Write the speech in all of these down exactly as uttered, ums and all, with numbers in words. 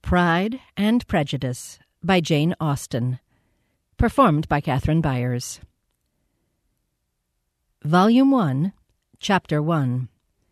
Pride and Prejudice by Jane Austen. Performed by Catherine Byers. Volume one, Chapter one.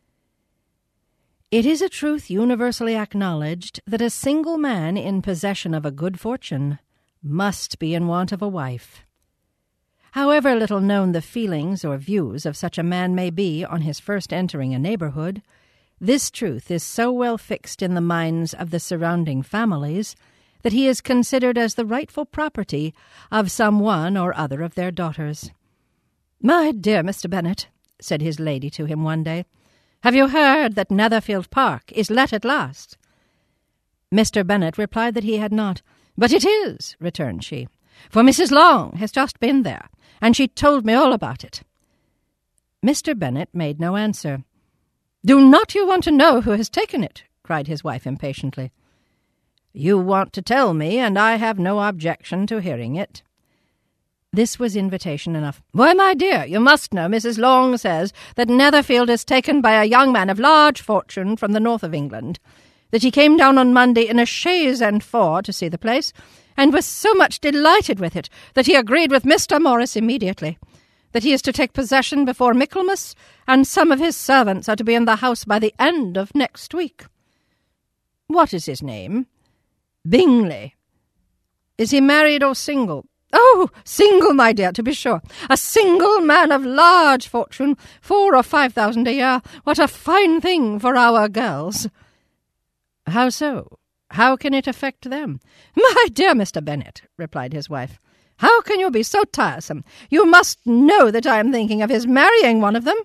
It is a truth universally acknowledged that a single man in possession of a good fortune must be in want of a wife. However little known the feelings or views of such a man may be on his first entering a neighborhood, this truth is so well fixed in the minds of the surrounding families that he is considered as the rightful property of some one or other of their daughters. "My dear Mister Bennet," said his lady to him one day, "have you heard that Netherfield Park is let at last?" Mister Bennet replied that he had not. "But it is," returned she, "for Missus Long has just been there, and she told me all about it." Mister Bennet made no answer. "Do not you want to know who has taken it?" cried his wife impatiently. "You want to tell me, and I have no objection to hearing it." This was invitation enough. "Why, my dear, you must know Missus Long says that Netherfield is taken by a young man of large fortune from the north of England, that he came down on Monday in a chaise and four to see the place, and was so much delighted with it that he agreed with Mister Morris immediately, that he is to take possession before Michaelmas, and some of his servants are to be in the house by the end of next week." "What is his name?" "Bingley." "Is he married or single?" "Oh, single, my dear, to be sure. A single man of large fortune, four or five thousand a year. What a fine thing for our girls." "How so? How can it affect them?" "My dear Mister Bennet," replied his wife, "how can you be so tiresome? You must know that I am thinking of his marrying one of them."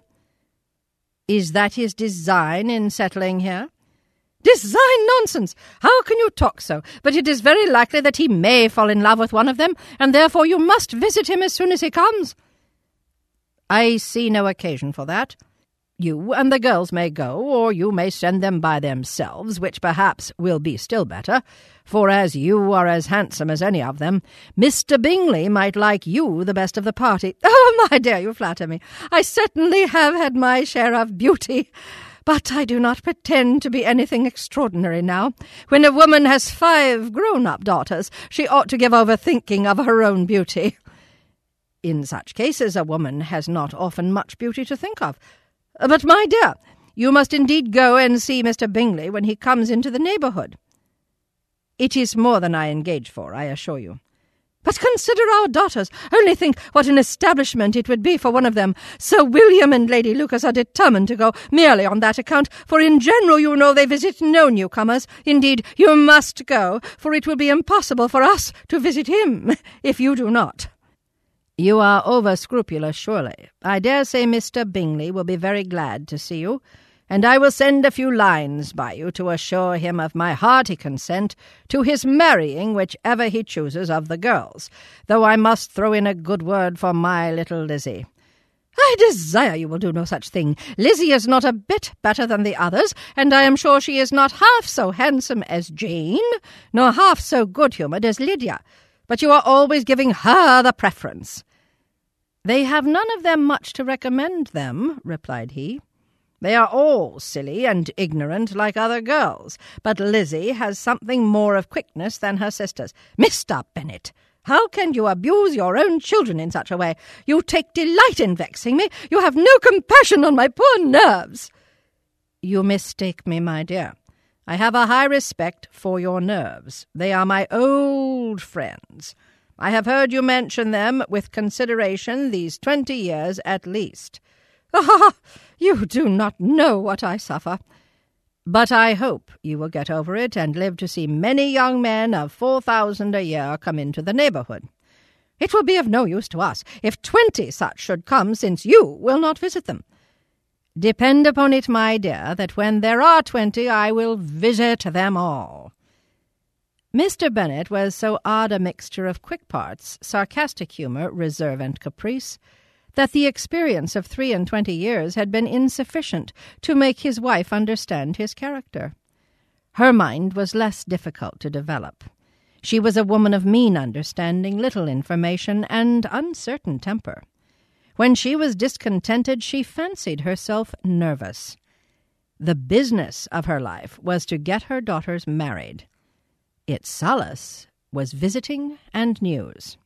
"Is that his design in settling here?" "Design nonsense! How can you talk so? But it is very likely that he may fall in love with one of them, and therefore you must visit him as soon as he comes." "I see no occasion for that. You and the girls may go, or you may send them by themselves, which perhaps will be still better, for as you are as handsome as any of them, Mister Bingley might like you the best of the party." "Oh, my dear, you flatter me. I certainly have had my share of beauty, but I do not pretend to be anything extraordinary now. When a woman has five grown-up daughters, she ought to give over thinking of her own beauty." "In such cases a woman has not often much beauty to think of. But, my dear, you must indeed go and see Mister Bingley when he comes into the neighbourhood." "It is more than I engage for, I assure you." "But consider our daughters. Only think what an establishment it would be for one of them. Sir William and Lady Lucas are determined to go merely on that account, for in general, you know, they visit no newcomers. Indeed, you must go, for it will be impossible for us to visit him if you do not." "You are over-scrupulous, surely. I dare say Mister Bingley will be very glad to see you, and I will send a few lines by you to assure him of my hearty consent to his marrying whichever he chooses of the girls, though I must throw in a good word for my little Lizzie." "I desire you will do no such thing. Lizzie is not a bit better than the others, and I am sure she is not half so handsome as Jane, nor half so good-humoured as Lydia. But you are always giving her the preference." "They have none of them much to recommend them," replied he. "They are all silly and ignorant like other girls, but Lizzie has something more of quickness than her sisters." "Mister Bennet, how can you abuse your own children in such a way? You take delight in vexing me. You have no compassion on my poor nerves." "You mistake me, my dear. I have a high respect for your nerves. They are my old friends. I have heard you mention them with consideration these twenty years at least." "Ah, you do not know what I suffer." "But I hope you will get over it and live to see many young men of four thousand a year come into the neighbourhood." "It will be of no use to us if twenty such should come, since you will not visit them." "Depend upon it, my dear, that when there are twenty I will visit them all." Mister Bennet was so odd a mixture of quick parts, sarcastic humour, reserve, and caprice, that the experience of three and twenty years had been insufficient to make his wife understand his character. Her mind was less difficult to develop. She was a woman of mean understanding, little information, and uncertain temper. When she was discontented, she fancied herself nervous. The business of her life was to get her daughters married. Its solace was visiting and news.